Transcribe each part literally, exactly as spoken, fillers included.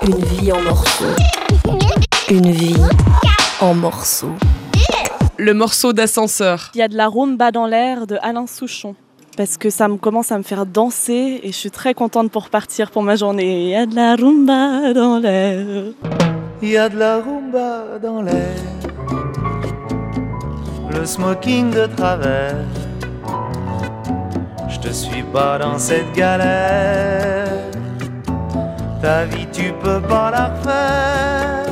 Une vie en morceaux. Une vie en morceaux. Le morceau d'ascenseur. Il y a de la rumba dans l'air de Alain Souchon. Parce que ça me commence à me faire danser et je suis très contente pour partir pour ma journée. Il y a de la rumba dans l'air. Il y a de la rumba dans l'air. Le smoking de travers. Je te suis pas dans cette galère. Ta vie tu peux pas la refaire.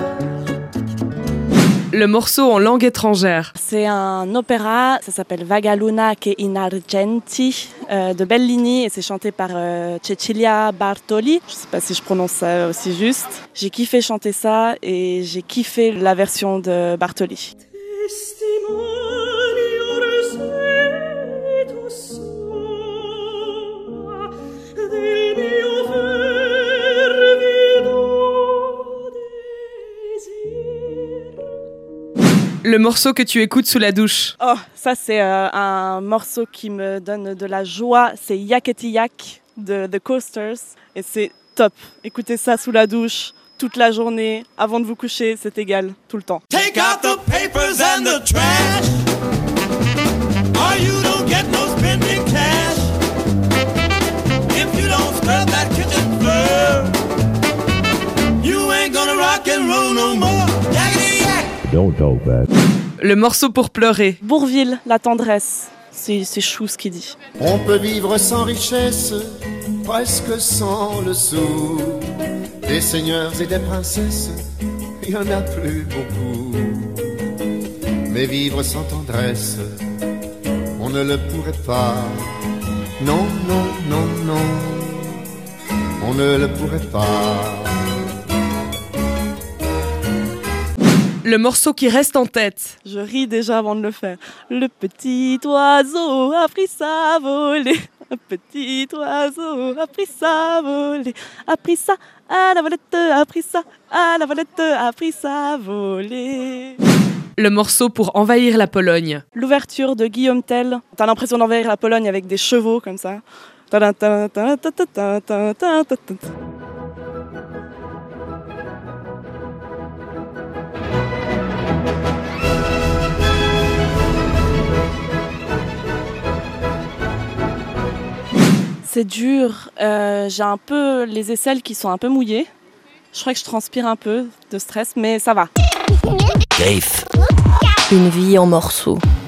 Le morceau en langue étrangère. C'est un opéra, ça s'appelle Vagaluna che in argenti euh, de Bellini et c'est chanté par euh, Cecilia Bartoli. Je sais pas si je prononce ça aussi juste. J'ai kiffé chanter ça et j'ai kiffé la version de Bartoli. Le morceau que tu écoutes sous la douche. Oh, ça c'est euh, un morceau qui me donne de la joie. C'est Yakety Yak de The Coasters et c'est top. Écoutez ça sous la douche toute la journée, avant de vous coucher, c'est égal, tout le temps. Take out the papers and the trash, or you don't get no spending cash. If you don't scrub that kitchen floor, you ain't gonna rock and roll no more. Yakety yak. Don't talk back. Le morceau pour pleurer. Bourvil, la tendresse. C'est, c'est chou ce qu'il dit. On peut vivre sans richesse, presque sans le sou. Des seigneurs et des princesses, il y en a plus beaucoup. Mais vivre sans tendresse, on ne le pourrait pas. Non, non, non, non, on ne le pourrait pas. Le morceau qui reste en tête. Je ris déjà avant de le faire. Le petit oiseau a pris sa volée. Un petit oiseau a pris sa volée. A pris ça à la volette, a pris ça à la volette, a pris sa volée. Le morceau pour envahir la Pologne. L'ouverture de Guillaume Tell. T'as l'impression d'envahir la Pologne avec des chevaux comme ça. C'est dur, euh, j'ai un peu les aisselles qui sont un peu mouillées. Je crois que je transpire un peu de stress, mais ça va. Griff. Une vie en morceaux.